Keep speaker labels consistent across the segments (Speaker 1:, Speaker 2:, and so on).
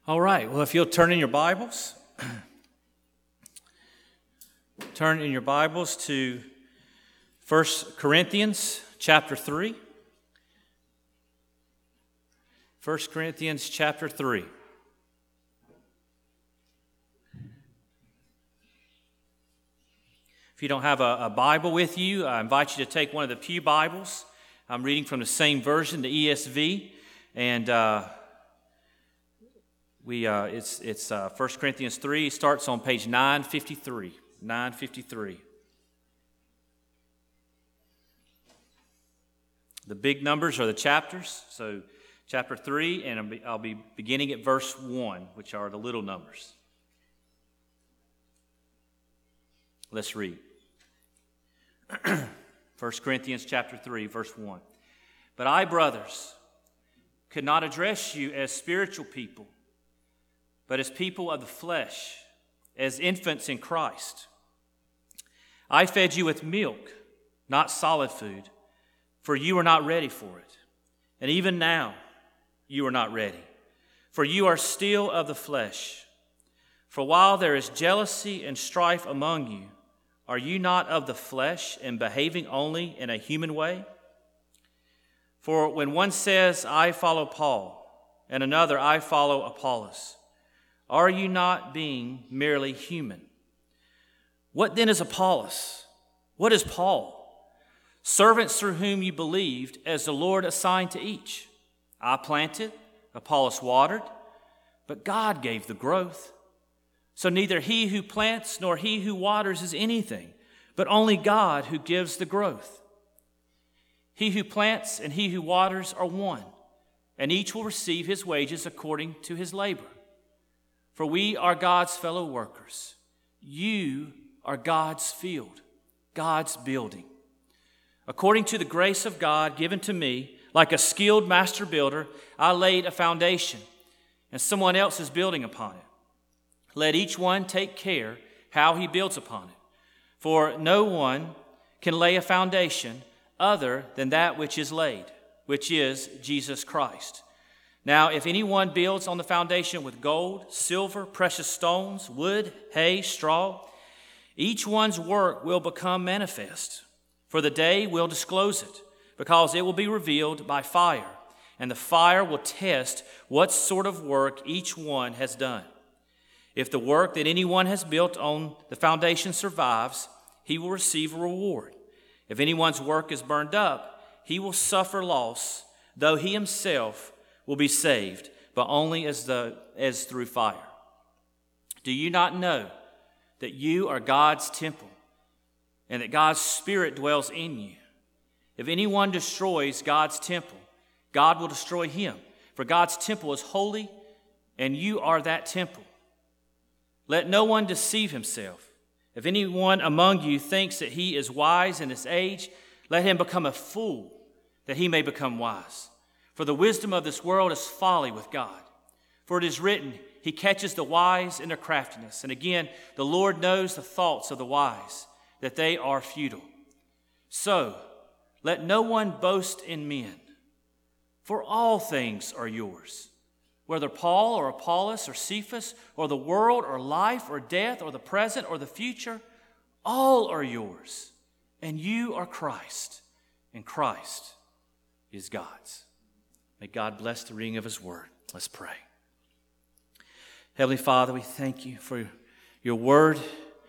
Speaker 1: All right, well, if you'll turn in your Bibles to 1 Corinthians chapter 3. 1 Corinthians chapter 3. If you don't have a Bible with you, I invite you to take one of the Pew Bibles. I'm reading from the same version, the ESV, and it's 1 Corinthians 3. It starts on page 953. 953. The big numbers are the chapters. So chapter 3, and I'll be beginning at verse 1, which are the little numbers. Let's read. 1 Corinthians chapter 3, verse 1. But I, brothers, could not address you as spiritual people, but as people of the flesh, as infants in Christ. I fed you with milk, not solid food, for you are not ready for it. And even now you are not ready, for you are still of the flesh. For while there is jealousy and strife among you, are you not of the flesh and behaving only in a human way? For when one says, I follow Paul, and another, I follow Apollos, are you not being merely human? What then is Apollos? What is Paul? Servants through whom you believed, as the Lord assigned to each. I planted, Apollos watered, but God gave the growth. So neither he who plants nor he who waters is anything, but only God who gives the growth. He who plants and he who waters are one, and each will receive his wages according to his labor. For we are God's fellow workers. You are God's field, God's building. According to the grace of God given to me, like a skilled master builder, I laid a foundation, and someone else is building upon it. Let each one take care how he builds upon it. For no one can lay a foundation other than that which is laid, which is Jesus Christ. Now, if anyone builds on the foundation with gold, silver, precious stones, wood, hay, straw, each one's work will become manifest, for the day will disclose it, because it will be revealed by fire, and the fire will test what sort of work each one has done. If the work that anyone has built on the foundation survives, he will receive a reward. If anyone's work is burned up, he will suffer loss, though he himself will be saved, but only as through fire. Do you not know that you are God's temple, and that God's Spirit dwells in you? If anyone destroys God's temple, God will destroy him, for God's temple is holy, and you are that temple. Let no one deceive himself. If anyone among you thinks that he is wise in this age, let him become a fool, that he may become wise. For the wisdom of this world is folly with God. For it is written, he catches the wise in their craftiness. And again, the Lord knows the thoughts of the wise, that they are futile. So, let no one boast in men, for all things are yours. Whether Paul or Apollos or Cephas or the world or life or death or the present or the future, all are yours. And you are Christ, and Christ is God's. May God bless the reading of his word. Let's pray. Heavenly Father, we thank you for your word.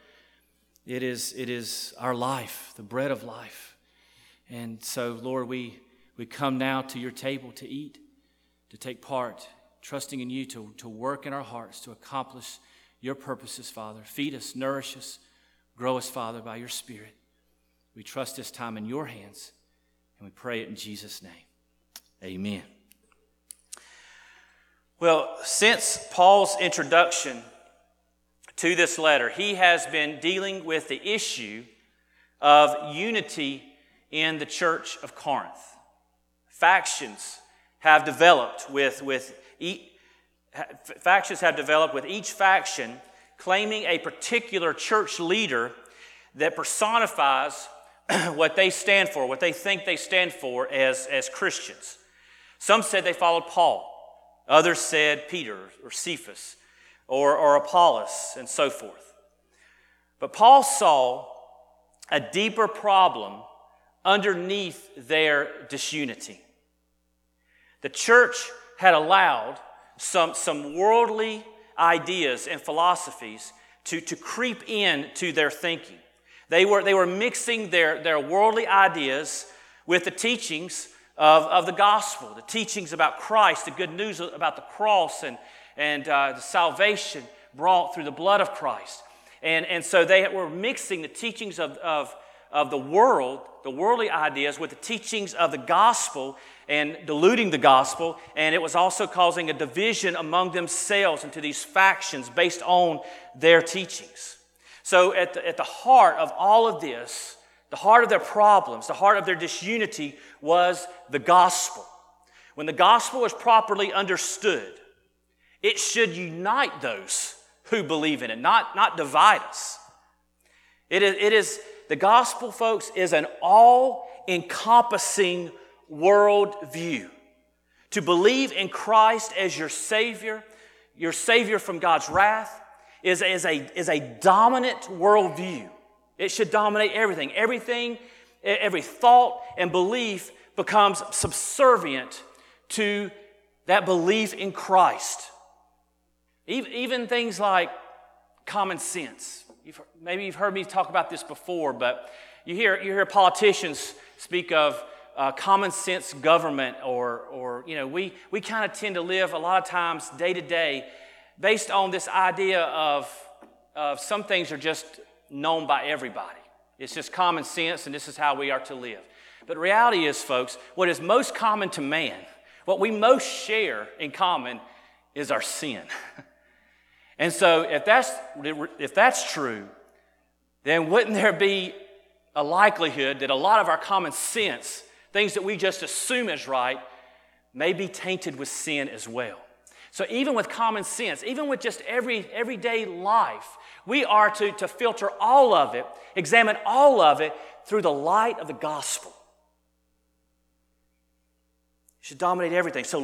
Speaker 1: It is our life, the bread of life. And so, Lord, we come now to your table to eat, to take part, trusting in you to work in our hearts, to accomplish your purposes, Father. Feed us, nourish us, grow us, Father, by your Spirit. We trust this time in your hands, and we pray it in Jesus' name. Amen. Well, since Paul's introduction to this letter, he has been dealing with the issue of unity in the church of Corinth. Factions have developed with each faction claiming a particular church leader that personifies what they stand for, what they think they stand for as Christians. Some said they followed Paul. Others said Peter or Cephas or Apollos and so forth. But Paul saw a deeper problem underneath their disunity. The church had allowed some worldly ideas and philosophies to creep into their thinking. They were mixing their worldly ideas with the teachings of the gospel, the teachings about Christ, the good news about the cross and the salvation brought through the blood of Christ. And so they were mixing the teachings of the world, the worldly ideas, with the teachings of the gospel and diluting the gospel. And it was also causing a division among themselves into these factions based on their teachings. So at the heart of all of this, the heart of their problems, the heart of their disunity was the gospel. When the gospel is properly understood, it should unite those who believe in it, not divide us. It is the gospel, folks, is an all-encompassing worldview. To believe in Christ as your Savior from God's wrath, is a dominant worldview. It should dominate everything. Every thought and belief becomes subservient to that belief in Christ. Even things like common sense. Maybe you've heard me talk about this before, but you hear politicians speak of common sense government, or we kind of tend to live a lot of times day to day based on this idea of some things are just known by everybody. It's just common sense, and this is how we are to live. But the reality is, folks, what is most common to man, what we most share in common, is our sin. And so if that's true, then wouldn't there be a likelihood that a lot of our common sense, things that we just assume is right, may be tainted with sin as well? So even with common sense, even with just everyday life, we are to filter all of it, examine all of it through the light of the gospel. It should dominate everything. So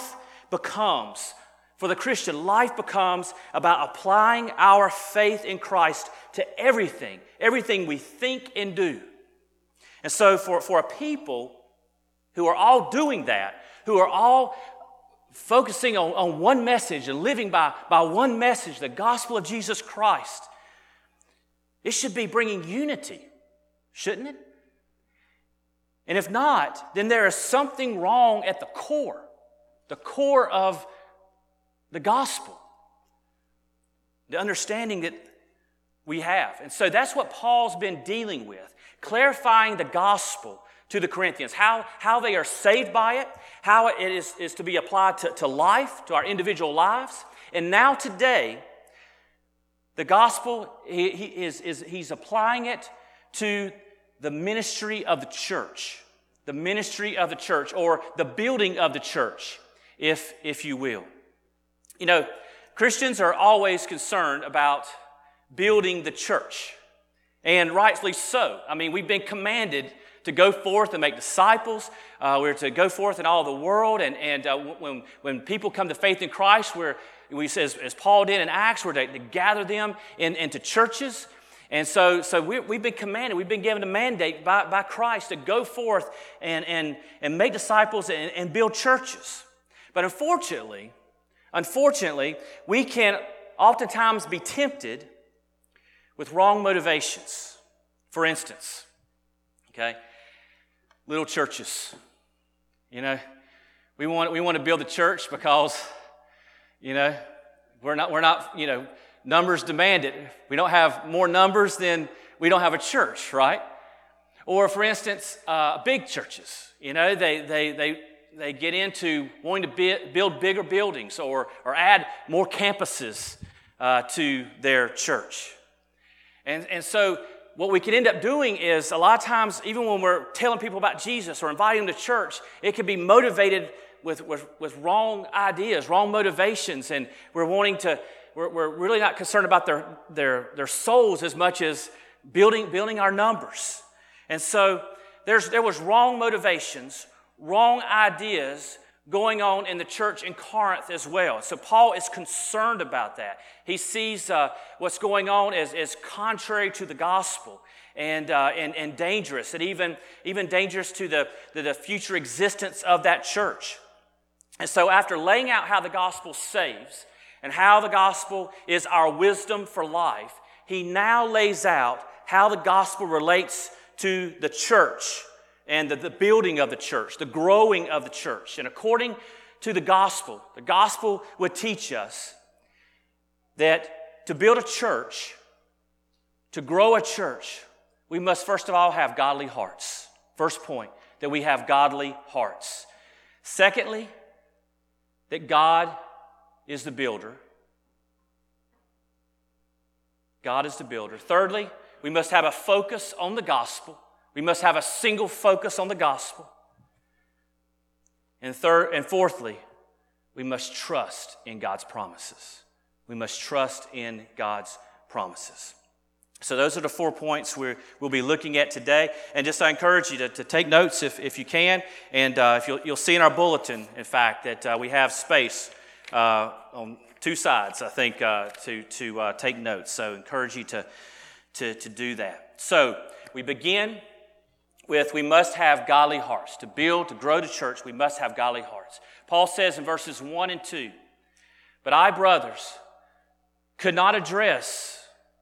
Speaker 1: for the Christian, life becomes about applying our faith in Christ to everything we think and do. And so for a people who are all doing that, who are all focusing on one message and living by one message, the gospel of Jesus Christ, it should be bringing unity, shouldn't it? And if not, then there is something wrong at the core of the gospel, the understanding that we have. And so that's what Paul's been dealing with, clarifying the gospel to the Corinthians, how they are saved by it, how it is to be applied to life, to our individual lives. And now today, the gospel, he's applying it to the ministry of the church, or the building of the church, if you will. You know, Christians are always concerned about building the church, and rightly so. I mean, we've been commanded to go forth and make disciples. We're to go forth in all the world, and when people come to faith in Christ, as Paul did in Acts, we're to gather them into churches. And so we've been commanded, we've been given a mandate by Christ to go forth and make disciples and build churches. But unfortunately, we can oftentimes be tempted with wrong motivations. For instance, okay, little churches. You know, we want to build a church because, you know, we're not, you know, numbers demand it. If we don't have more numbers, then we don't have a church, right? Or for instance, big churches. You know, they get into wanting to build bigger buildings or add more campuses to their church. And so what we can end up doing is a lot of times, even when we're telling people about Jesus or inviting them to church, it can be motivated with wrong ideas, wrong motivations, and we're really not concerned about their souls as much as building our numbers. And so there was wrong motivations, wrong ideas going on in the church in Corinth as well. So Paul is concerned about that. He sees what's going on as contrary to the gospel and dangerous, and even dangerous to the future existence of that church. And so after laying out how the gospel saves and how the gospel is our wisdom for life, he now lays out how the gospel relates to the church and the building of the church, the growing of the church. And according to the gospel would teach us that to build a church, to grow a church, we must first of all have godly hearts. First point, that we have godly hearts. Secondly, that God is the builder. God is the builder. Thirdly, we must have a focus on the gospel. We must have a single focus on the gospel. And fourthly, we must trust in God's promises. We must trust in God's promises. So those are the 4 points we'll be looking at today. And just I encourage you to take notes if you can. And if you'll see in our bulletin, in fact, that we have space on 2 sides, I think, to take notes. So I encourage you to do that. So we begin with we must have godly hearts. To build, to grow the church, we must have godly hearts. Paul says in verses 1 and 2, "But I, brothers, could not address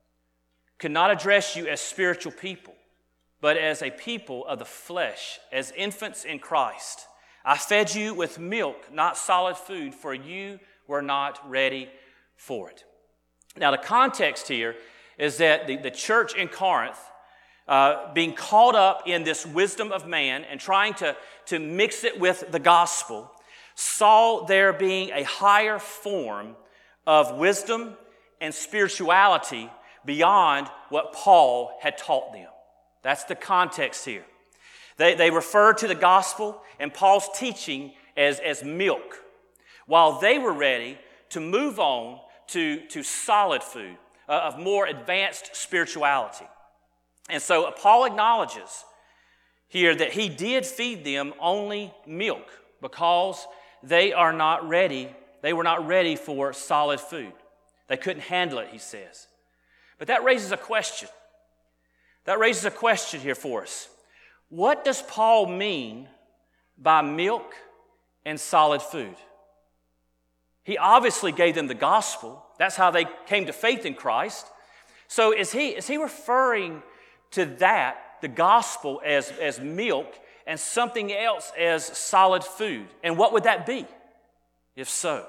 Speaker 1: you as spiritual people, but as a people of the flesh, as infants in Christ. I fed you with milk, not solid food, for you were not ready for it." Now, the context here is that the church in Corinth, being caught up in this wisdom of man and trying to mix it with the gospel, saw there being a higher form of wisdom and spirituality beyond what Paul had taught them. That's the context here. They refer to the gospel and Paul's teaching as milk, while they were ready to move on to solid food, of more advanced spirituality. And so Paul acknowledges here that he did feed them only milk because they were not ready for solid food. They couldn't handle it, he says. But that raises a question. That raises a question here for us. What does Paul mean by milk and solid food? He obviously gave them the gospel. That's how they came to faith in Christ. So is he referring to that, the gospel, as milk and something else as solid food? And what would that be, if so?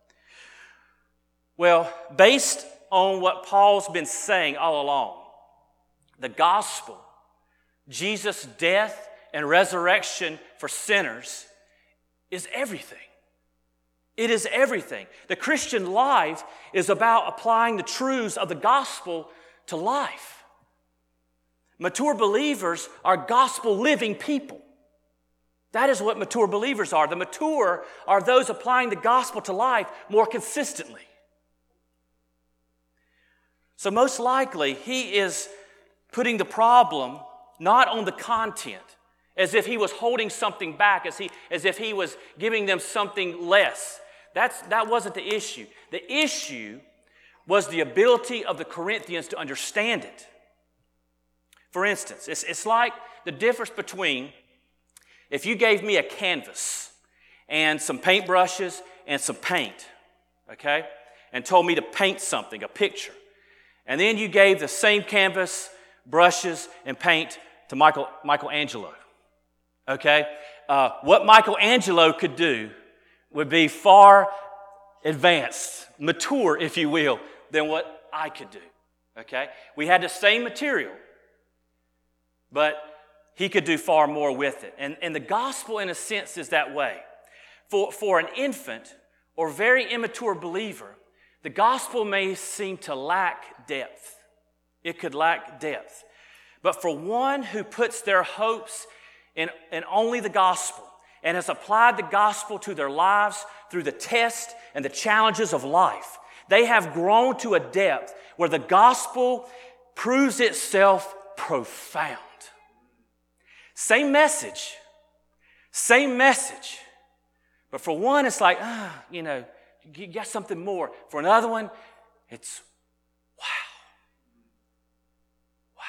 Speaker 1: Well, based on what Paul's been saying all along, the gospel, Jesus' death and resurrection for sinners, is everything. It is everything. The Christian life is about applying the truths of the gospel to life. Mature believers are gospel-living people. That is what mature believers are. The mature are those applying the gospel to life more consistently. So most likely, he is putting the problem not on the content, as if he was holding something back, as if he was giving them something less. That wasn't the issue. The issue was the ability of the Corinthians to understand it. For instance, it's like the difference between if you gave me a canvas and some paintbrushes and some paint, okay, and told me to paint something, a picture, and then you gave the same canvas, brushes, and paint to Michelangelo, okay? What Michelangelo could do would be far advanced, mature, if you will, than what I could do, okay? We had the same material, but he could do far more with it. And the gospel, in a sense, is that way. For an infant or very immature believer, the gospel may seem to lack depth. It could lack depth. But for one who puts their hopes in only the gospel and has applied the gospel to their lives through the tests and the challenges of life, they have grown to a depth where the gospel proves itself profound. Same message, But for one, it's like, you got something more. For another one, it's wow. Wow.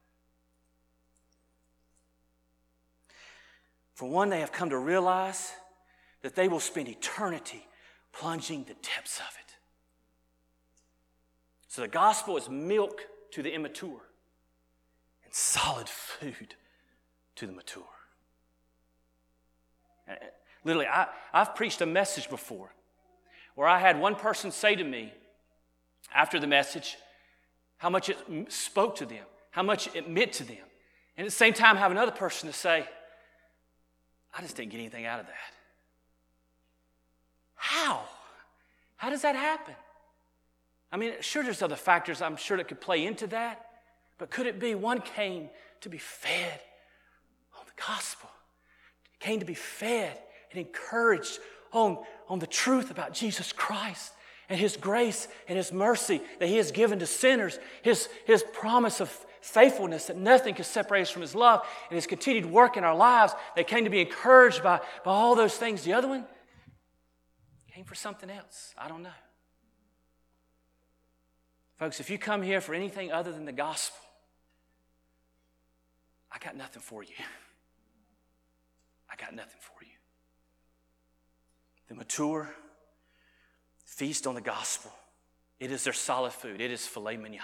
Speaker 1: For one, they have come to realize that they will spend eternity plunging the depths of it. So the gospel is milk to the immature and solid food to the mature. Literally, I've preached a message before where I had one person say to me after the message how much it spoke to them, how much it meant to them. And at the same time, have another person to say, I just didn't get anything out of that. How? How does that happen? I mean, sure, there's other factors I'm sure that could play into that, but could it be one came to be fed on the gospel? Came to be fed and encouraged on the truth about Jesus Christ and His grace and His mercy that He has given to sinners, His promise of faithfulness that nothing can separate us from His love, and His continued work in our lives. They came to be encouraged by all those things. The other one came for something else. I don't know. Folks, if you come here for anything other than the gospel, I got nothing for you. I got nothing for you. The mature feast on the gospel. It is their solid food. It is filet mignon.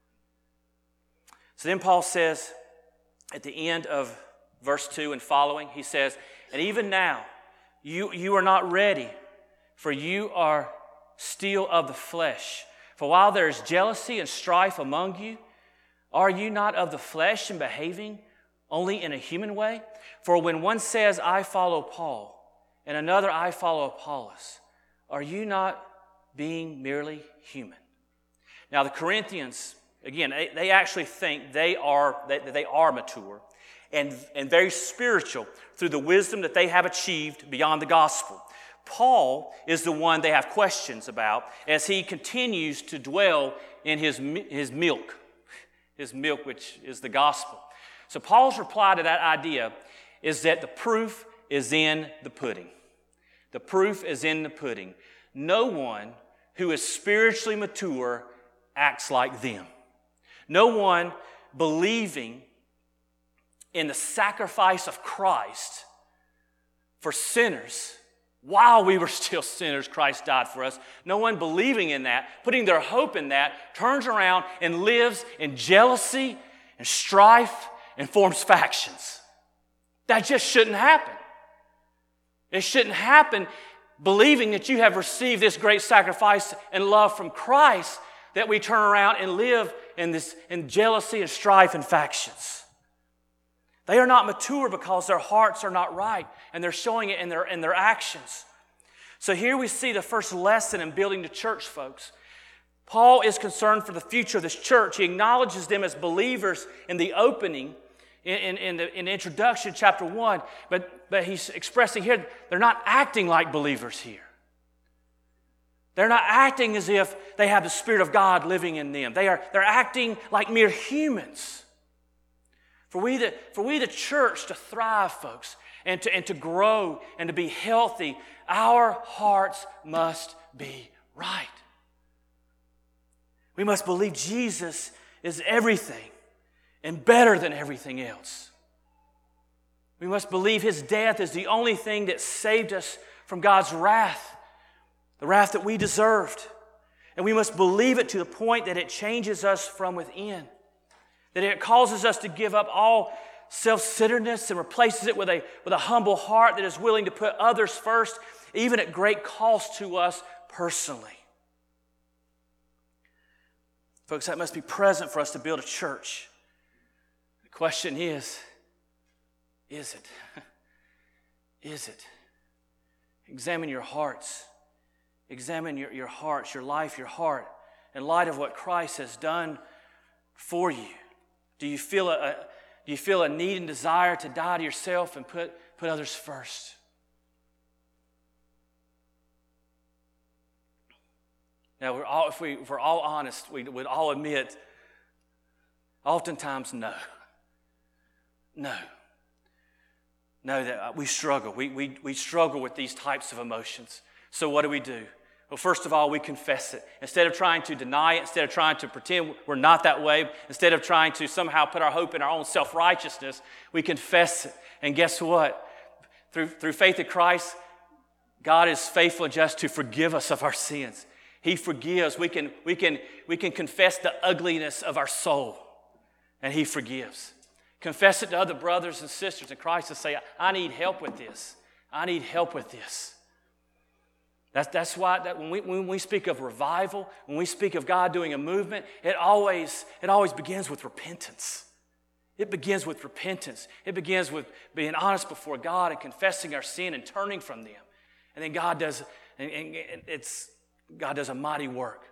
Speaker 1: So then Paul says at the end of verse 2 and following, he says, and even now you are not ready, for you are still of the flesh. For while there is jealousy and strife among you, are you not of the flesh and behaving only in a human way? For when one says, I follow Paul, and another, I follow Apollos, are you not being merely human? Now the Corinthians, again, they actually think they are mature and very spiritual through the wisdom that they have achieved beyond the gospel. Paul is the one they have questions about as he continues to dwell in his milk, which is the gospel. So Paul's reply to that idea is that the proof is in the pudding. The proof is in the pudding. No one who is spiritually mature acts like them. No one believing in the sacrifice of Christ for sinners. While we were still sinners, Christ died for us. No one believing in that, putting their hope in that, turns around and lives in jealousy and strife and forms factions. That just shouldn't happen. It shouldn't happen believing that you have received this great sacrifice and love from Christ, that we turn around and live in jealousy and strife and factions. They are not mature because their hearts are not right, and they're showing it in their actions. So here we see the first lesson in building the church, folks. Paul is concerned for the future of this church. He acknowledges them as believers in the opening, in the introduction, chapter 1, but he's expressing here they're not acting like believers here. They're not acting as if they have the Spirit of God living in them. They're acting like mere humans. For we the church to thrive, folks, and to grow and to be healthy, our hearts must be right. We must believe Jesus is everything and better than everything else. We must believe His death is the only thing that saved us from God's wrath, the wrath that we deserved. And we must believe it to the point that it changes us from within. That it causes us to give up all self-centeredness and replaces it with a humble heart that is willing to put others first, even at great cost to us personally. Folks, that must be present for us to build a church. The question is it? Is it? Examine your hearts. Examine your hearts, your life, your heart, in light of what Christ has done for you. Do you feel a need and desire to die to yourself and put others first? Now, if we're all honest, we would all admit, oftentimes, no. No.
Speaker 2: know that we struggle. We struggle with these types of emotions. So what do? Well, first of all, we confess it. Instead of trying to deny it, instead of trying to pretend we're not that way, instead of trying to somehow put our hope in our own self-righteousness, we confess it. And guess what? Through faith in Christ, God is faithful and just to forgive us of our sins. He forgives. We can confess the ugliness of our soul, and He forgives. Confess it to other brothers and sisters in Christ and say, I need help with this. I need help with this. That's why when we speak of revival, when we speak of God doing a movement, it always begins with repentance. It begins with repentance. It begins with being honest before God and confessing our sin and turning from them. And then God does a mighty work.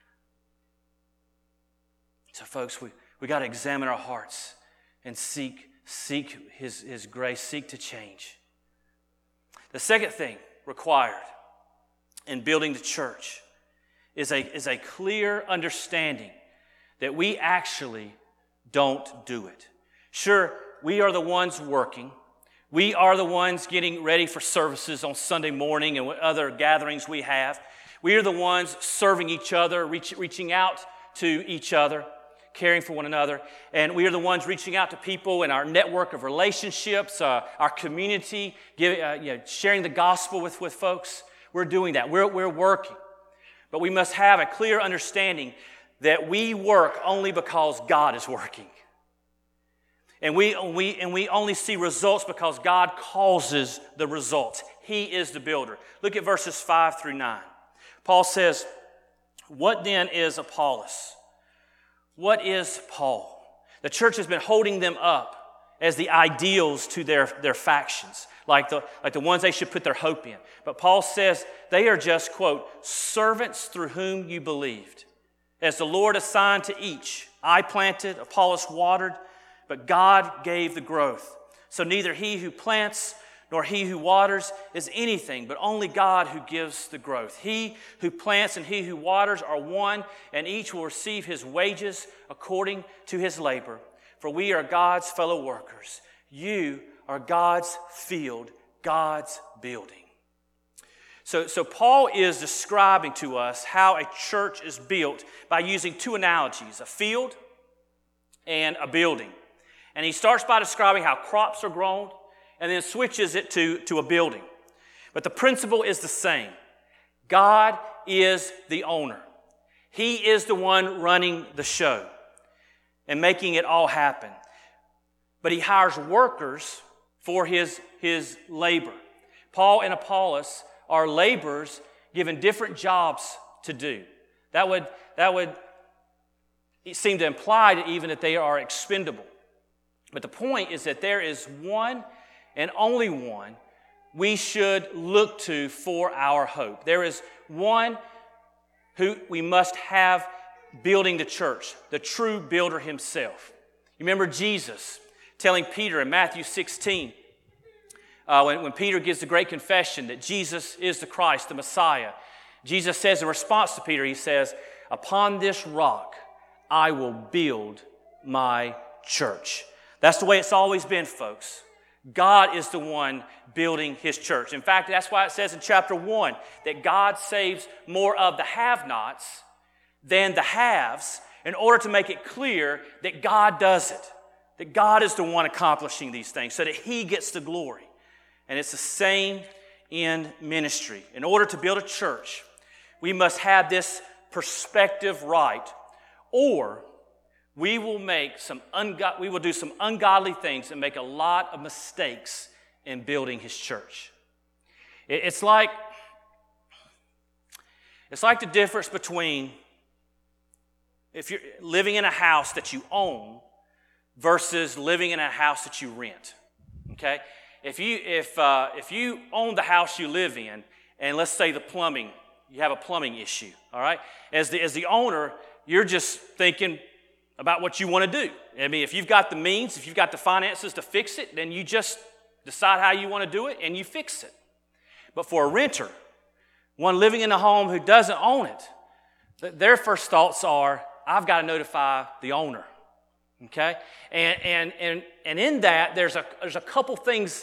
Speaker 2: So folks, we got to examine our hearts and seek His grace, seek to change. The second thing required in building the church is a clear understanding that we actually don't do it. Sure, we are the ones working. We are the ones getting ready for services on Sunday morning and other gatherings we have. We are the ones serving each other, reaching out to each other, caring for one another. And we are the ones reaching out to people in our network of relationships, our community, sharing the gospel with folks. We're doing that. We're working. But we must have a clear understanding that we work only because God is working. And we only see results because God causes the results. He is the builder. Look at verses 5 through 9. Paul says, "What then is Apollos? What is Paul?" The church has been holding them up as the ideals to their factions, like the ones they should put their hope in. But Paul says they are just, quote, "servants through whom you believed, as the Lord assigned to each. I planted, Apollos watered, but God gave the growth. So neither he who plants nor he who waters is anything, but only God who gives the growth. He who plants and he who waters are one, and each will receive his wages according to his labor. For we are God's fellow workers. You are God's field, God's building." So Paul is describing to us how a church is built by using two analogies, a field and a building. And he starts by describing how crops are grown and then switches it to a building. But the principle is the same. God is the owner. He is the one running the show and making it all happen. But he hires workers for his labor. Paul and Apollos are laborers given different jobs to do. That would seem to imply that they are expendable. But the point is that there is one and only one we should look to for our hope. There is one who we must have building the church, the true builder himself. You remember Jesus telling Peter in Matthew 16, when Peter gives the great confession that Jesus is the Christ, the Messiah. Jesus says in response to Peter, he says, "Upon this rock I will build my church." That's the way it's always been, folks. God is the one building His church. In fact, that's why it says in chapter 1 that God saves more of the have-nots than the haves in order to make it clear that God does it, that God is the one accomplishing these things so that He gets the glory. And it's the same in ministry. In order to build a church, we must have this perspective right, or we will do some ungodly things and make a lot of mistakes in building His church. It's like the difference between if you're living in a house that you own versus living in a house that you rent. Okay? If you own the house you live in, and let's say you have a plumbing issue, all right? As the owner, you're just thinking about what you want to do. I mean, if you've got the means, if you've got the finances to fix it, then you just decide how you want to do it and you fix it. But for a renter, one living in a home who doesn't own it, their first thoughts are, I've got to notify the owner. Okay? And in that, there's a couple things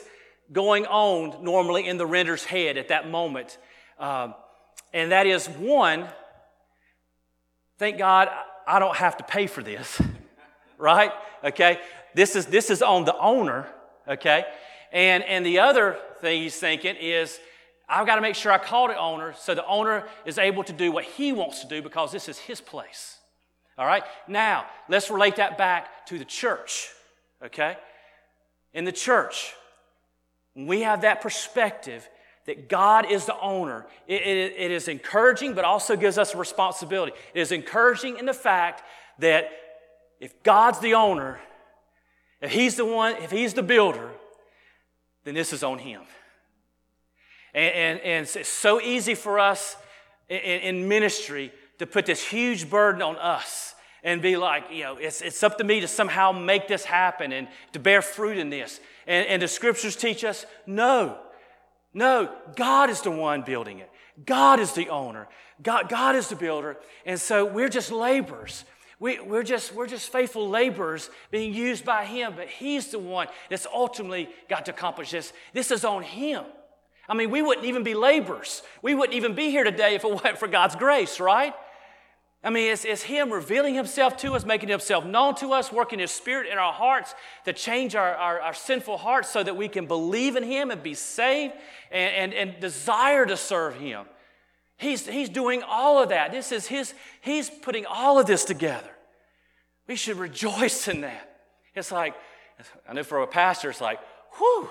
Speaker 2: going on normally in the renter's head at that moment. And that is, one, thank God I don't have to pay for this, right? Okay, this is on the owner, okay? And the other thing he's thinking is, I've got to make sure I call the owner so the owner is able to do what he wants to do because this is his place. All right? Now, let's relate that back to the church, okay? In the church, when we have that perspective that God is the owner, it is encouraging but also gives us a responsibility. It is encouraging in the fact that if God's the owner, if He's the one, if He's the builder, then this is on Him. And it's so easy for us in ministry to put this huge burden on us and be like, it's up to me to somehow make this happen and to bear fruit in this. And the scriptures teach us, no, God is the one building it. God is the owner. God is the builder. And so we're just laborers. We're just faithful laborers being used by Him, but He's the one that's ultimately got to accomplish this. This is on Him. I mean, we wouldn't even be laborers. We wouldn't even be here today if it wasn't for God's grace, right? I mean, it's Him revealing Himself to us, making Himself known to us, working His Spirit in our hearts to change our sinful hearts so that we can believe in Him and be saved and desire to serve Him. He's doing all of that. He's putting all of this together. We should rejoice in that. It's like, I know for a pastor, it's like, whew.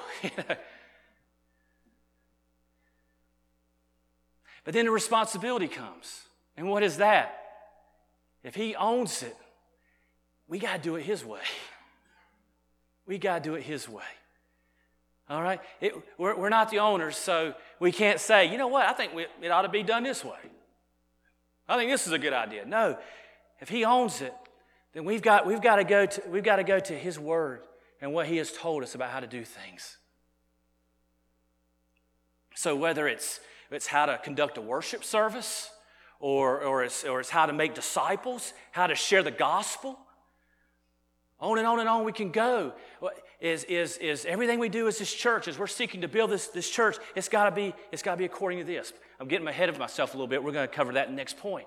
Speaker 2: But then the responsibility comes. And what is that? If He owns it, we got to do it His way. We got to do it His way. All right? We're not the owners, so we can't say, you know what, I think it ought to be done this way. I think this is a good idea. No, if He owns it, then we've got to go to His Word and what He has told us about how to do things. So whether it's how to conduct a worship service, or it's how to make disciples, how to share the gospel. On and on and on we can go. Is everything we do as this church, as we're seeking to build this church, it's got to be according to this. I'm getting ahead of myself a little bit. We're going to cover that in the next point.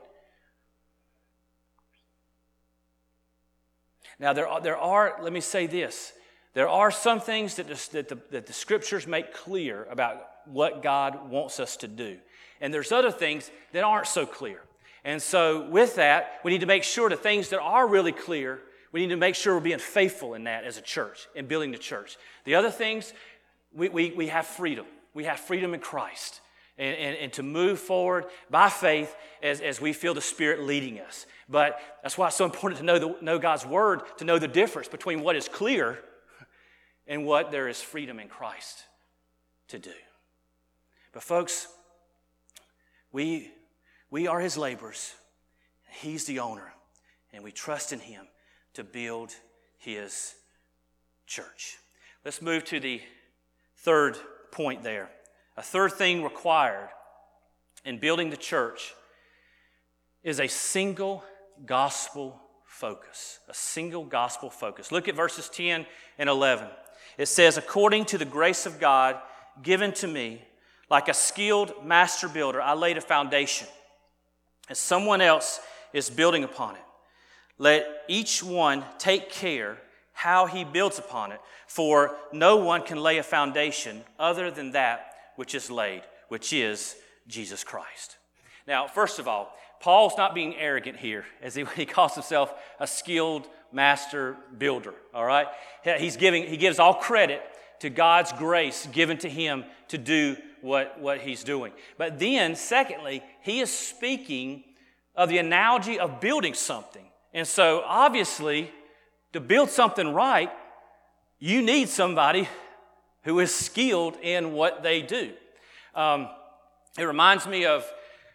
Speaker 2: Now there are. Let me say this. There are some things that the scriptures make clear about what God wants us to do. And there's other things that aren't so clear. And so with that, we need to make sure the things that are really clear, we need to make sure we're being faithful in that as a church, in building the church. The other things, we have freedom. We have freedom in Christ. And to move forward by faith as we feel the Spirit leading us. But that's why it's so important to know God's Word, to know the difference between what is clear and what there is freedom in Christ to do. But folks, we are His laborers. He's the owner, and we trust in Him to build His church. Let's move to the third point there. A third thing required in building the church is a single gospel focus. A single gospel focus. Look at verses 10 and 11. It says, according to the grace of God given to me, like a skilled master builder, I laid a foundation, and someone else is building upon it. Let each one take care how he builds upon it, for no one can lay a foundation other than that which is laid, which is Jesus Christ. Now, first of all, Paul's not being arrogant here as he calls himself a skilled master builder, all right? He gives all credit to God's grace given to him to do what he's doing. But then, secondly, he is speaking of the analogy of building something. And so, obviously, to build something right, you need somebody who is skilled in what they do. It reminds me of,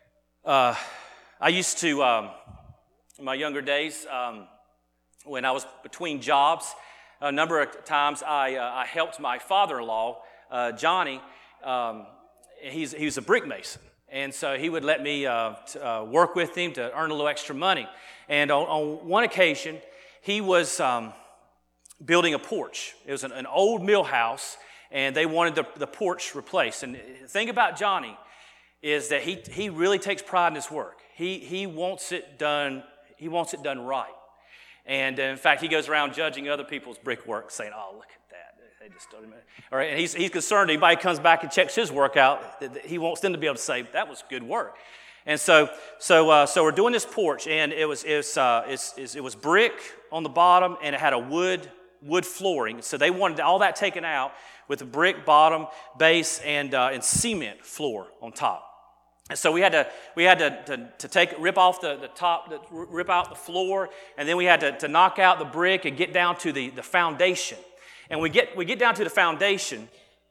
Speaker 2: I used to, in my younger days, when I was between jobs, a number of times I helped my father-in-law, Johnny. He was a brick mason. And so he would let me work with him to earn a little extra money. And on one occasion, he was building a porch. It was an old mill house, and they wanted the porch replaced. And the thing about Johnny is that he really takes pride in his work. He wants it done. He wants it done right. And in fact, he goes around judging other people's brickwork, saying, "Oh, look at that. They just don't." All right, and he's concerned. Anybody comes back and checks his work out, he wants them to be able to say that was good work. And so we're doing this porch, and it was brick on the bottom, and it had a wood flooring. So they wanted all that taken out with a brick bottom, base, and cement floor on top. And so we had to rip off the top, rip out the floor, and then we had to knock out the brick and get down to the foundation. And we get down to the foundation,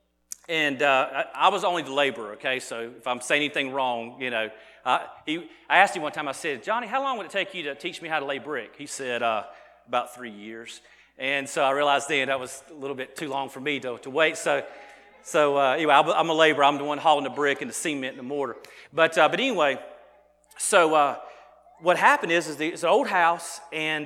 Speaker 2: and I was only the laborer, okay? So if I'm saying anything wrong, you know, I asked him one time. I said, "Johnny, how long would it take you to teach me how to lay brick?" He said, "About 3 years." And so I realized then that was a little bit too long for me to wait. So anyway, I'm a laborer. I'm the one hauling the brick and the cement and the mortar. But anyway, so what happened is it's an old house, and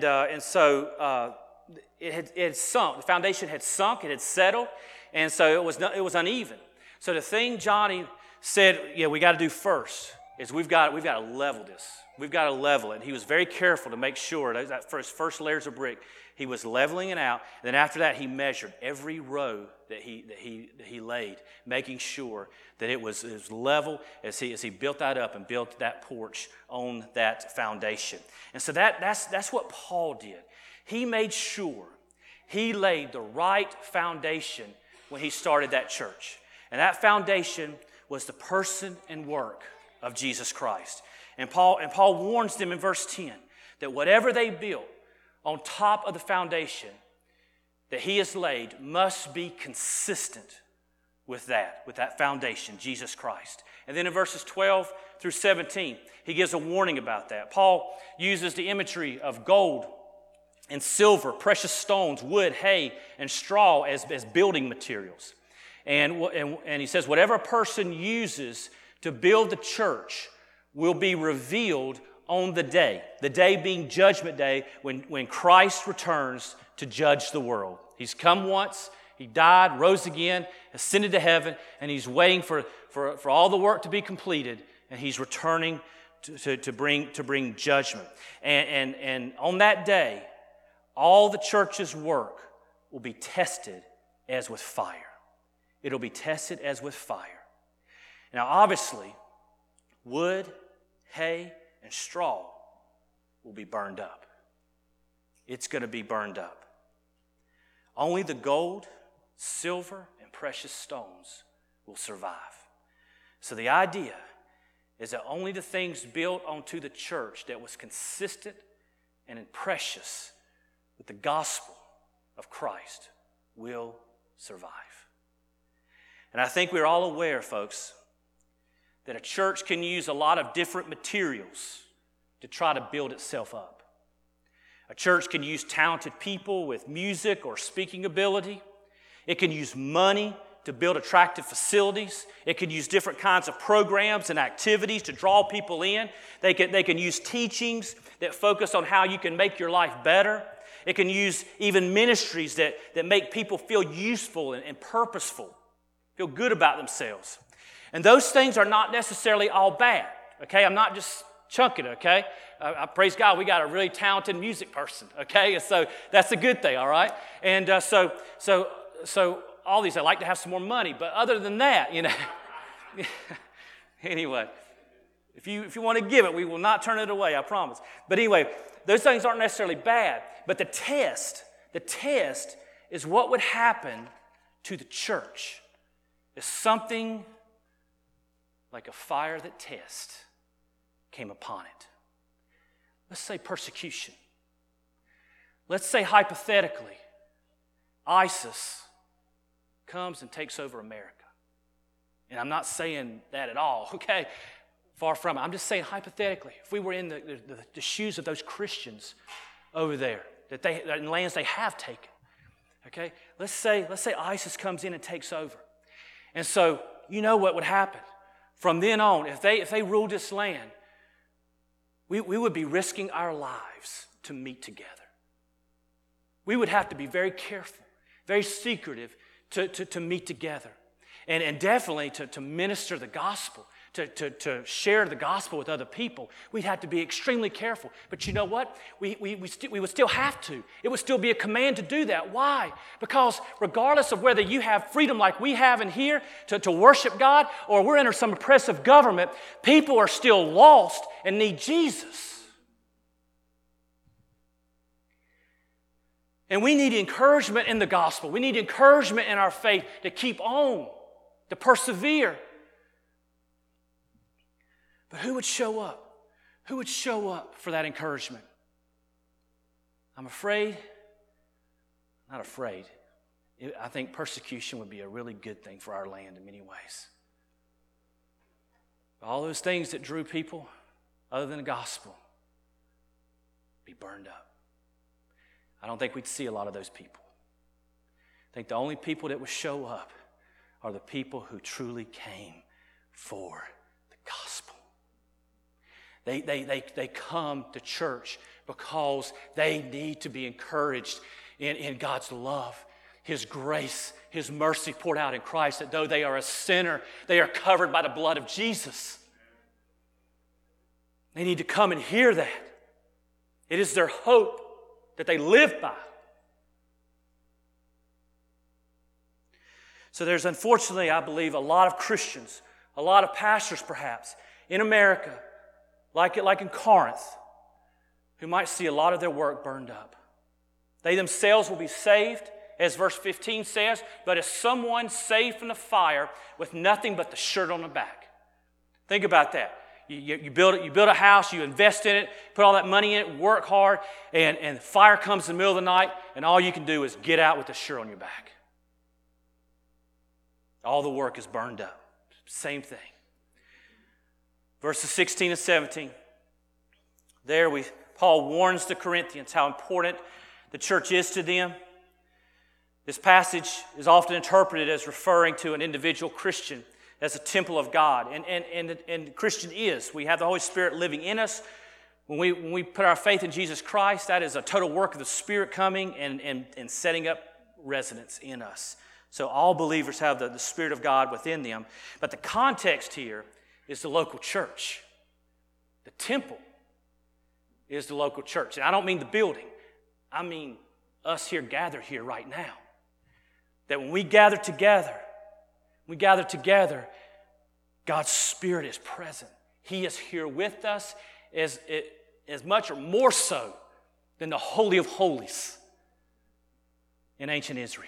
Speaker 2: so it had sunk. The foundation had sunk. It had settled, and so it was uneven. So the thing Johnny said, we got to do first is we've got to level this. We've got to level it. And he was very careful to make sure that for his first layers of brick, he was leveling it out. And then after that, he measured every row that he laid, making sure that it was level as he built that up and built that porch on that foundation. And so that's what Paul did. He made sure he laid the right foundation when he started that church. And that foundation was the person and work of Jesus Christ. And Paul warns them in verse 10 that whatever they built on top of the foundation that he has laid must be consistent with that foundation, Jesus Christ. And then in verses 12 through 17, he gives a warning about that. Paul uses the imagery of gold and silver, precious stones, wood, hay, and straw as beilding materials. And he says whatever a person uses to build the church will be revealed on the day being Judgment Day, when Christ returns to judge the world. He's come once, he died, rose again, ascended to heaven, and he's waiting for all the work to be completed, and he's returning to bring judgment. And on that day, all the church's work will be tested as with fire. It'll be tested as with fire. Now, obviously, wood, hay, and straw will be burned up. It's going to be burned up. Only the gold, silver, and precious stones will survive. So the idea is that only the things built onto the church that was consistent and precious with the gospel of Christ will survive. And I think we're all aware, folks, that a church can use a lot of different materials to try to build itself up. A church can use talented people with music or speaking ability. It can use money to build attractive facilities. It can use different kinds of programs and activities to draw people in. They can use teachings that focus on how you can make your life better. It can use even ministries that make people feel useful and purposeful, feel good about themselves. And those things are not necessarily all bad, okay? I'm not just chunking it, okay? I praise God, we got a really talented music person, okay? And so that's a good thing, all right? And so all these, I'd like to have some more money, but other than that, anyway, if you want to give it, we will not turn it away, I promise. But anyway, those things aren't necessarily bad, but the test is what would happen to the church if something like a fire that tests came upon it. Let's say persecution. Let's say hypothetically, ISIS comes and takes over America. And I'm not saying that at all, okay? Far from it. I'm just saying hypothetically, if we were in the shoes of those Christians over there, in lands they have taken, okay? Let's say ISIS comes in and takes over. And so, you know what would happen? From then on, if they ruled this land, we would be risking our lives to meet together. We would have to be very careful, very secretive to meet together. And definitely to minister the gospel, to share the gospel with other people, we'd have to be extremely careful. But you know what? We would still have to. It would still be a command to do that. Why? Because regardless of whether you have freedom like we have in here to worship God, or we're under some oppressive government, people are still lost and need Jesus. And we need encouragement in the gospel. We need encouragement in our faith to keep on, to persevere. But who would show up? Who would show up for that encouragement? I'm afraid, not afraid. I think persecution would be a really good thing for our land in many ways. All those things that drew people other than the gospel be burned up. I don't think we'd see a lot of those people. I think the only people that would show up are the people who truly came for the gospel. They come to church because they need to be encouraged in God's love, His grace, His mercy poured out in Christ, that though they are a sinner, they are covered by the blood of Jesus. They need to come and hear that. It is their hope that they live by. So there's, unfortunately, I believe, a lot of Christians, a lot of pastors perhaps, in America, like in Corinth, who might see a lot of their work burned up. They themselves will be saved, as verse 15 says, but as someone saved from the fire with nothing but the shirt on the back. Think about that. You build a house, you invest in it, put all that money in it, work hard, and fire comes in the middle of the night, and all you can do is get out with the shirt on your back. All the work is burned up. Same thing. Verses 16 and 17. There Paul warns the Corinthians how important the church is to them. This passage is often interpreted as referring to an individual Christian as a temple of God. And Christian is. We have the Holy Spirit living in us. When we put our faith in Jesus Christ, that is a total work of the Spirit coming and setting up residence in us. So all believers have the Spirit of God within them. But the context here is the local church. The temple is the local church. And I don't mean the building. I mean us here gathered here right now. That when we gather together, God's Spirit is present. He is here with us as much or more so than the Holy of Holies in ancient Israel.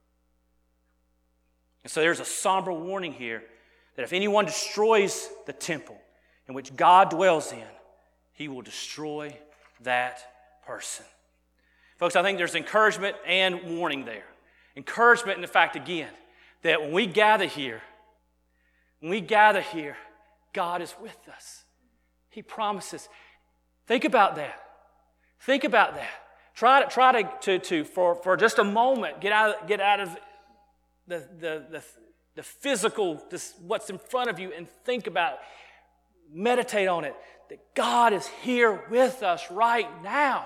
Speaker 2: And so there's a somber warning here that if anyone destroys the temple in which God dwells in, He will destroy that person. Folks, I think there's encouragement and warning there. Encouragement in the fact, again, that when we gather here, God is with us. He promises. Think about that. Think about that. Try to for just a moment get out of the physical, what's in front of you, and think about, meditate on it, that God is here with us right now.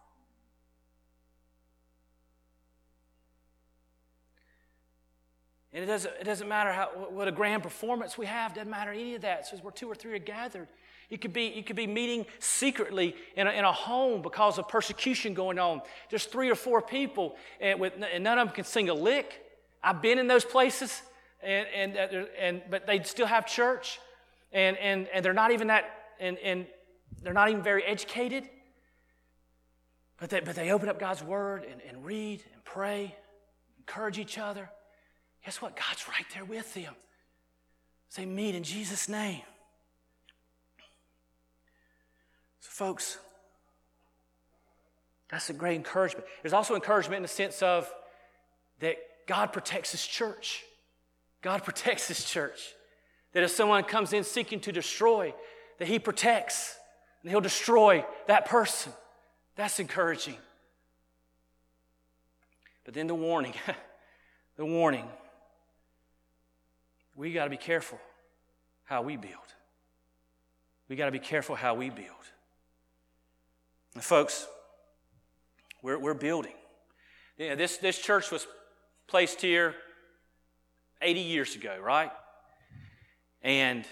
Speaker 2: And it doesn't matter what a grand performance we have. Doesn't matter any of that. It says where two or three are gathered. You could be meeting secretly in a home because of persecution going on. Just 3 or 4 people, and none of them can sing a lick. I've been in those places, but they still have church, and they're not even that, and they're not even very educated. But they open up God's Word and read and pray, encourage each other. Guess what? God's right there with them. Say, meet in Jesus' name. So, folks, that's a great encouragement. There's also encouragement in the sense of that God protects His church. God protects His church. That if someone comes in seeking to destroy, that He protects and He'll destroy that person. That's encouraging. But then the warning, we got to be careful how we build. We got to be careful how we build. And folks, we're building. Yeah, this church was placed here 80 years ago, right? And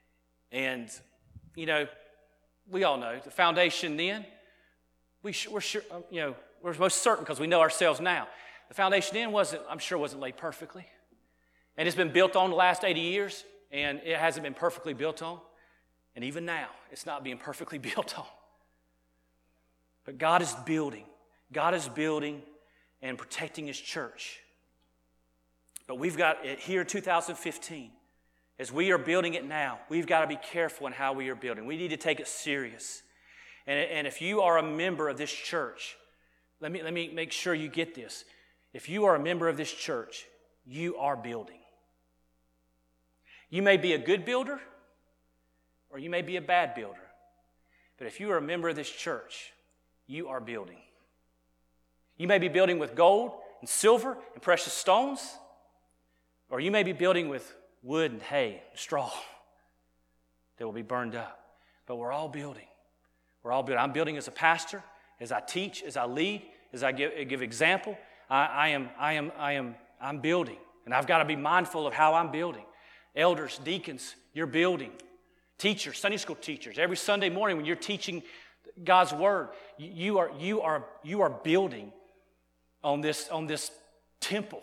Speaker 2: you know, we all know the foundation then, we're sure, you know, we're most certain because we know ourselves now. The foundation then wasn't laid perfectly. And it's been built on the last 80 years, and it hasn't been perfectly built on. And even now, it's not being perfectly built on. But God is building. God is building and protecting His church. But we've got it here in 2015. As we are building it now, we've got to be careful in how we are building. We need to take it serious. And if you are a member of this church, let me make sure you get this. If you are a member of this church, you are building. You may be a good builder, or you may be a bad builder. But if you are a member of this church, you are building. You may be building with gold and silver and precious stones, or you may be building with wood and hay and straw that will be burned up. But we're all building. We're all building. I'm building as a pastor, as I teach, as I lead, as I give example. I'm building, and I've got to be mindful of how I'm building. Elders, deacons, you're building. Teachers, Sunday school teachers, every Sunday morning when you're teaching God's word, you are building on this temple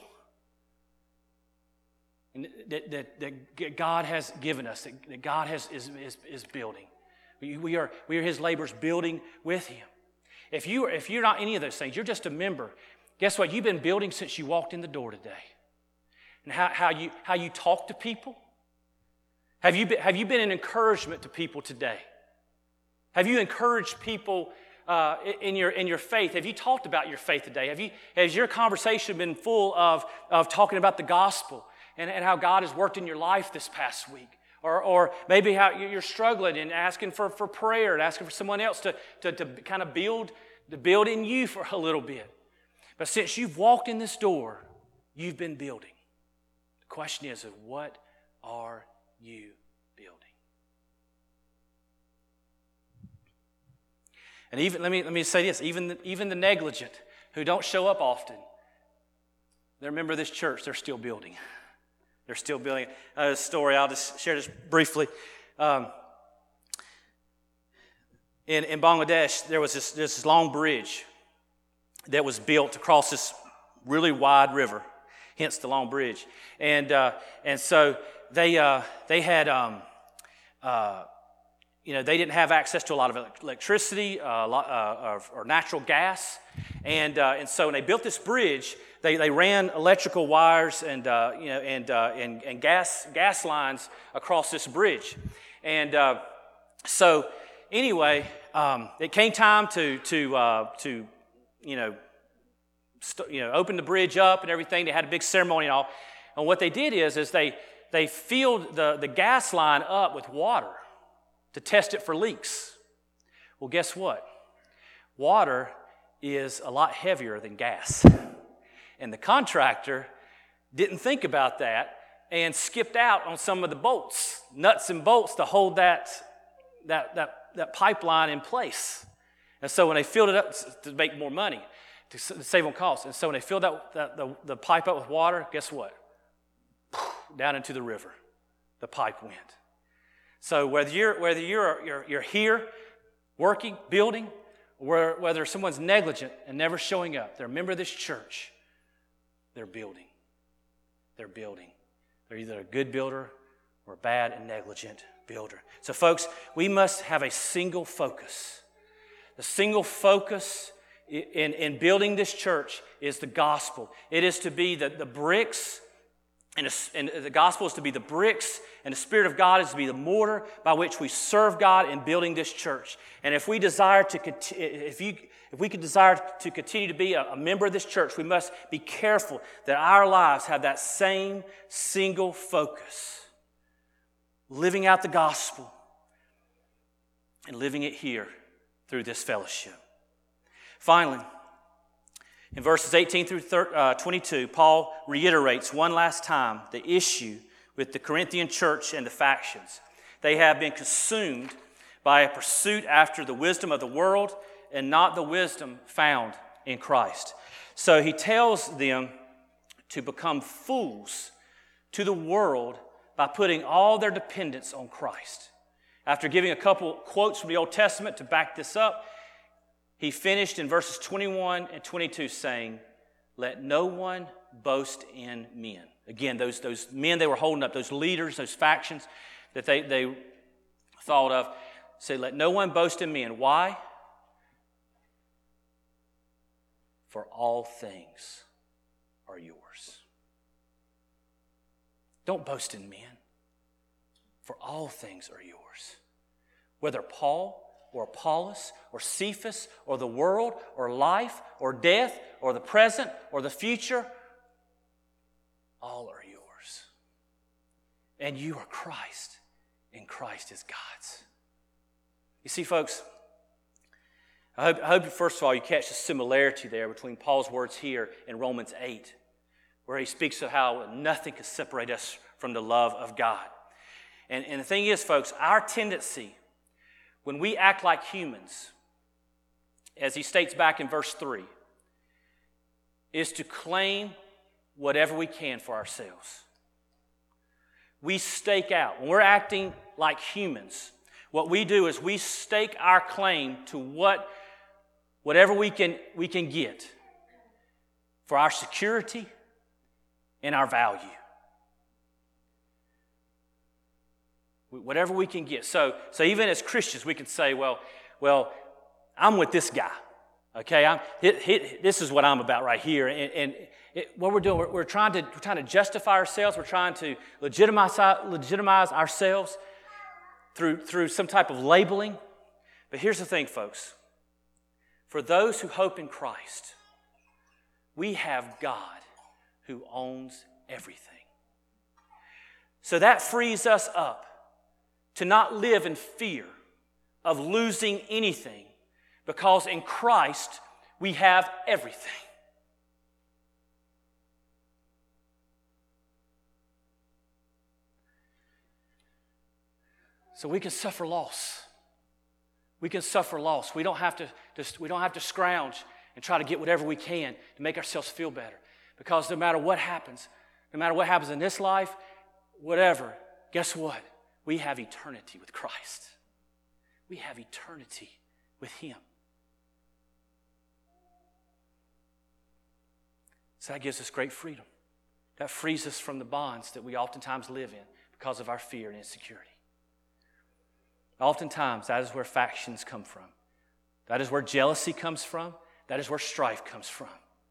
Speaker 2: that God has given us, that God is building. We are His laborers building with Him. If you're not any of those things, you're just a member. Guess what? You've been building since you walked in the door today. And how you talk to people. Have you been an encouragement to people today? Have you encouraged people in your faith? Have you talked about your faith today? Has your conversation been full of talking about the gospel and how God has worked in your life this past week? Or maybe how you're struggling and asking for prayer and asking for someone else to kind of build in you for a little bit. But since you've walked in this door, you've been building. The question is, what are you building? And even let me say this: even the negligent who don't show up often, they're a member of this church. They're still building. They're still building. A story. I'll just share this briefly. In Bangladesh, there was this long bridge that was built across this really wide river, hence the long bridge. And so they had they didn't have access to a lot of electricity, or natural gas, and so when they built this bridge, they ran electrical wires and gas lines across this bridge, and so anyway, it came time to open the bridge up and everything. They had a big ceremony and all, and what they did is they filled the gas line up with water to test it for leaks. Well, guess what? Water is a lot heavier than gas. And the contractor didn't think about that and skipped out on some of the bolts, nuts and bolts to hold that pipeline in place. And so when they filled it up to make more money, to save on costs, and so when they filled the pipe up with water, guess what? Down into the river, the pipe went. So whether you're here working, building, or whether someone's negligent and never showing up, they're a member of this church, they're building. They're building. They're either a good builder or a bad and negligent builder. So folks, we must have a single focus. The single focus in building this church is the gospel. It is to be the bricks, and the gospel is to be the bricks, and the Spirit of God is to be the mortar by which we serve God in building this church. And if we desire to continue to be a member of this church, we must be careful that our lives have that same single focus, living out the gospel and living it here through this fellowship. Finally, in verses 18 through 22, Paul reiterates one last time the issue with the Corinthian church and the factions. They have been consumed by a pursuit after the wisdom of the world and not the wisdom found in Christ. So he tells them to become fools to the world by putting all their dependence on Christ. After giving a couple quotes from the Old Testament to back this up, he finished in verses 21 and 22 saying, "Let no one boast in men." Again, those men they were holding up, those leaders, those factions that they thought of, said, "Let no one boast in men." Why? For all things are yours. Don't boast in men, for all things are yours. Whether Paul or Apollos or Cephas or the world or life or death or the present or the future, all are yours. And you are Christ, and Christ is God's. You see, folks, I hope first of all you catch the similarity there between Paul's words here in Romans 8, where he speaks of how nothing can separate us from the love of God. And the thing is, folks, our tendency when we act like humans, as he states back in verse 3, is to claim whatever we can for ourselves. We stake out. When we're acting like humans, what we do is we stake our claim to whatever we can get for our security and our value. Whatever we can get. So even as Christians, we can say, well, I'm with this guy. Okay, this is what I'm about right here. And what we're doing, we're trying to justify ourselves. We're trying to legitimize ourselves through some type of labeling. But here's the thing, folks. For those who hope in Christ, we have God who owns everything. So that frees us up to not live in fear of losing anything, because in Christ we have everything. So we can suffer loss. We can suffer loss. We don't have to scrounge and try to get whatever we can to make ourselves feel better. Because no matter what happens in this life, whatever, guess what? We have eternity with Christ. We have eternity with Him. So that gives us great freedom. That frees us from the bonds that we oftentimes live in because of our fear and insecurity. Oftentimes, that is where factions come from. That is where jealousy comes from. That is where strife comes from.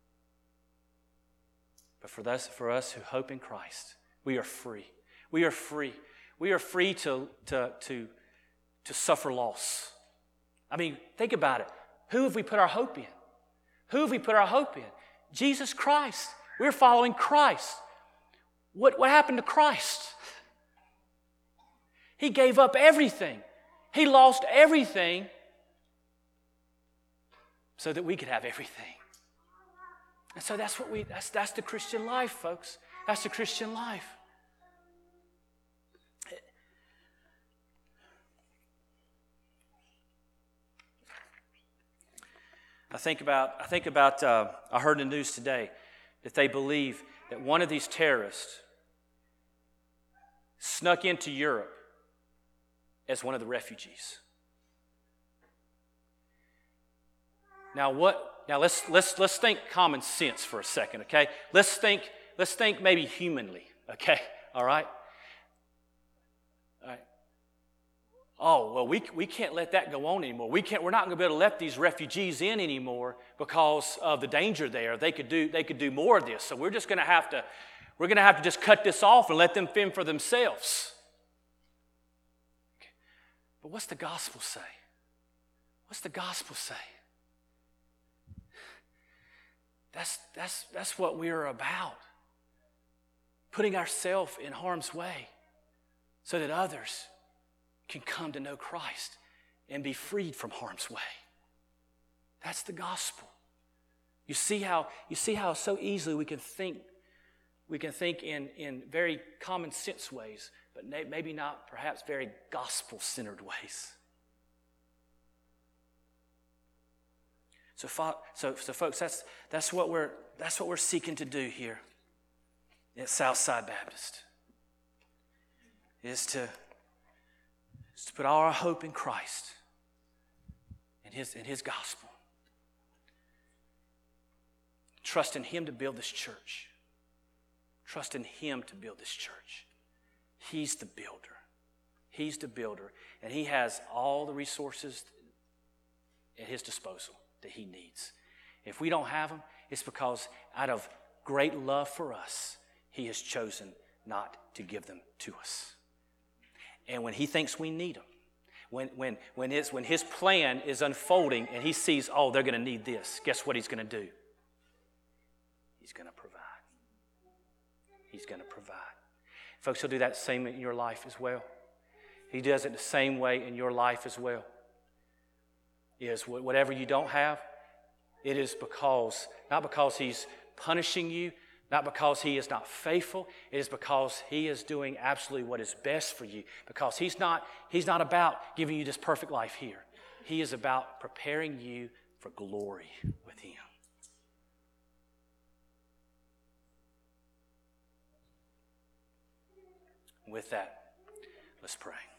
Speaker 2: But for us who hope in Christ, we are free. We are free. We are free to suffer loss. I mean, think about it. Who have we put our hope in? Who have we put our hope in? Jesus Christ. We're following Christ. What happened to Christ? He gave up everything. He lost everything so that we could have everything. And so that's the Christian life, folks. That's the Christian life. I heard in the news today that they believe that one of these terrorists snuck into Europe as one of the refugees. Now let's think common sense for a second, okay? Let's think maybe humanly, okay? All right? Oh, well, we can't let that go on anymore. We're not going to be able to let these refugees in anymore because of the danger there. They could do more of this. So we're going to have to just cut this off and let them fend for themselves. Okay. But what's the gospel say? What's the gospel say? That's what we're about. Putting ourselves in harm's way so that others can come to know Christ and be freed from harm's way. That's the gospel. You see how so easily we can think in very common sense ways, but maybe not perhaps very gospel-centered ways. So folks, that's what we're seeking to do here at Southside Baptist. is to put all our hope in Christ and His gospel. Trust in Him to build this church. Trust in Him to build this church. He's the builder. He's the builder. And He has all the resources at His disposal that He needs. If we don't have them, it's because out of great love for us, He has chosen not to give them to us. And when He thinks we need them, when His plan is unfolding and He sees, oh, they're going to need this, guess what He's going to do? He's going to provide. He's going to provide. Folks, He'll do that same in your life as well. He does it the same way in your life as well. Is whatever you don't have, it is not because He's punishing you, not because He is not faithful. It is because He is doing absolutely what is best for you. Because He's not about giving you this perfect life here. He is about preparing you for glory with Him. With that, let's pray.